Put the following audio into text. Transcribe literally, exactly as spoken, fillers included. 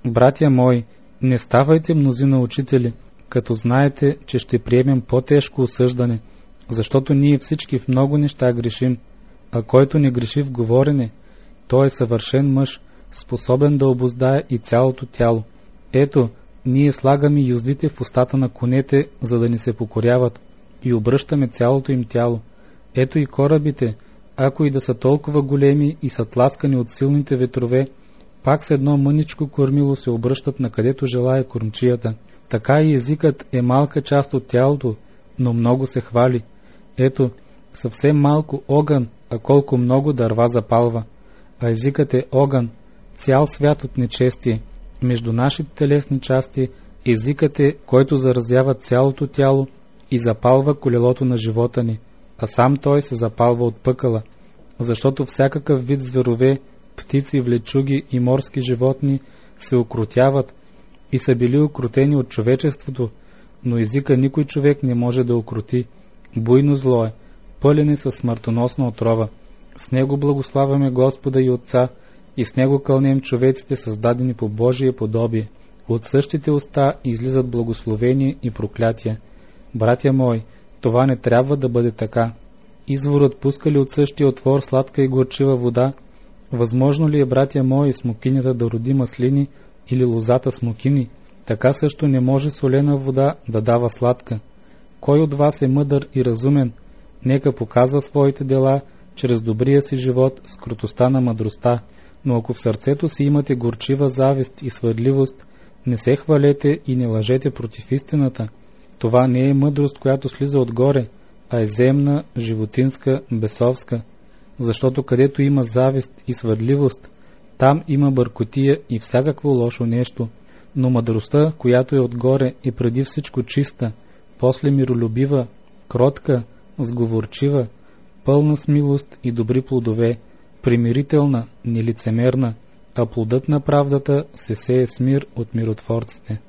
Братя мои, не ставайте мнозина учители, като знаете, че ще приемем по-тежко осъждане, защото ние всички в много неща грешим, а който не греши в говорене, той е съвършен мъж, способен да обуздае и цялото тяло. Ето, ние слагаме юздите в устата на конете, за да ни се покоряват, и обръщаме цялото им тяло. Ето и корабите, ако и да са толкова големи и са тласкани от силните ветрове, пак с едно мъничко кормило се обръщат на където желая кормчията. Така и езикът е малка част от тялото, но много се хвали. Ето, съвсем малко огън, а колко много дърва запалва. А езикът е огън, цял свят от нечестие. Между нашите телесни части езикът е, който заразява цялото тяло и запалва колелото на живота ни, а сам той се запалва от пъкъла, защото всякакъв вид зверове, птици, влечуги и морски животни се окрутяват и са били окрутени от човечеството, но езика никой човек не може да окрути. Буйно зло е, пълен е със смъртоносна отрова. С него благославяме Господа и Отца, и с него кълнем човеците, създадени по Божие подобие. От същите уста излизат благословение и проклятия. Братя мои, това не трябва да бъде така. Изворът пуска ли от същия отвор сладка и горчива вода? Възможно ли е, братя мои, смокинята да роди маслини или лозата смокини? Така също не може солена вода да дава сладка. Кой от вас е мъдър и разумен? Нека показва своите дела чрез добрия си живот с кротостта на мъдростта. Но ако в сърцето си имате горчива завист и свърдливост, не се хвалете и не лъжете против истината. Това не е мъдрост, която слиза отгоре, а е земна, животинска, бесовска. Защото където има завист и свърдливост, там има бъркотия и всякакво лошо нещо. Но мъдростта, която е отгоре, е преди всичко чиста, после миролюбива, кротка, сговорчива, пълна с милост и добри плодове, примирителна, нелицемерна, а плодът на правдата се сее с мир от миротворците.